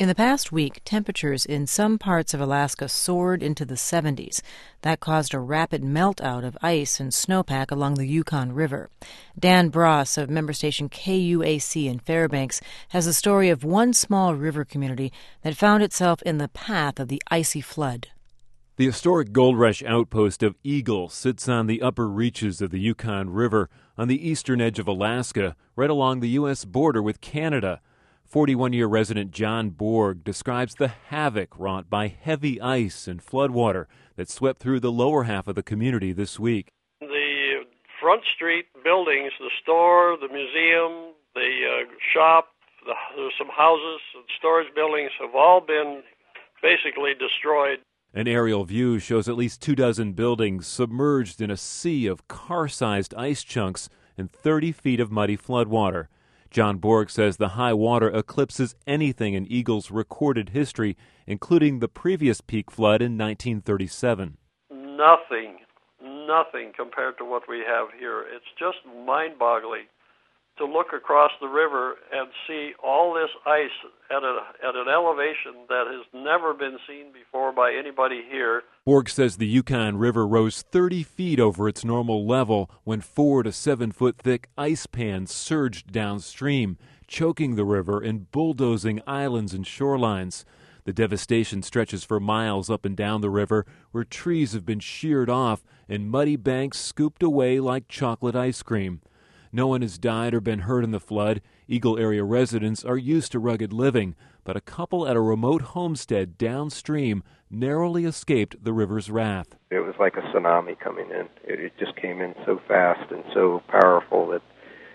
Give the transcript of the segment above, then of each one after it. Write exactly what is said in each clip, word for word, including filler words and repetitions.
In the past week, temperatures in some parts of Alaska soared into the seventies. That caused a rapid melt-out of ice and snowpack along the Yukon River. Dan Bross of member station K U A C in Fairbanks has a story of one small river community that found itself in the path of the icy flood. The historic Gold Rush outpost of Eagle sits on the upper reaches of the Yukon River on the eastern edge of Alaska, right along the U S border with Canada. forty-one-year resident John Borg describes the havoc wrought by heavy ice and floodwater that swept through the lower half of the community this week. The front street buildings, the store, the museum, the uh, shop, the, there's some houses and storage buildings have all been basically destroyed. An aerial view shows at least two dozen buildings submerged in a sea of car-sized ice chunks and thirty feet of muddy floodwater. John Borg says the high water eclipses anything in Eagle's recorded history, including the previous peak flood in nineteen thirty-seven. Nothing, nothing compared to what we have here. It's just mind-boggling to look across the river and see all this ice at, a, at an elevation that has never been seen before by anybody here. Borg says the Yukon River rose thirty feet over its normal level when four to seven foot thick ice pans surged downstream, choking the river and bulldozing islands and shorelines. The devastation stretches for miles up and down the river, where trees have been sheared off and muddy banks scooped away like chocolate ice cream. No one has died or been hurt in the flood. Eagle area residents are used to rugged living, but a couple at a remote homestead downstream narrowly escaped the river's wrath. It was like a tsunami coming in. It, it just came in so fast and so powerful that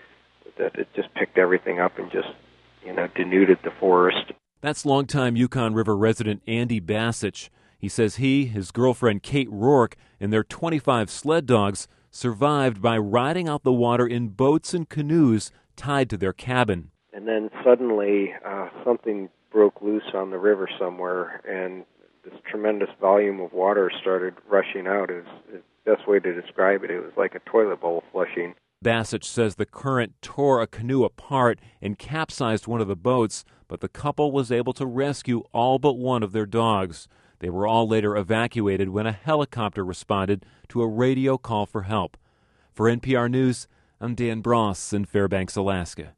that it just picked everything up and just, you know, denuded the forest. That's longtime Yukon River resident Andy Bassich. He says he, his girlfriend Kate Rourke, and their twenty-five sled dogs survived by riding out the water in boats and canoes tied to their cabin. And then suddenly uh, something broke loose on the river somewhere, and this tremendous volume of water started rushing out. Is the best way to describe it. It was like a toilet bowl flushing. Bassich says the current tore a canoe apart and capsized one of the boats, but the couple was able to rescue all but one of their dogs. They were all later evacuated when a helicopter responded to a radio call for help. For N P R News, I'm Dan Bross in Fairbanks, Alaska.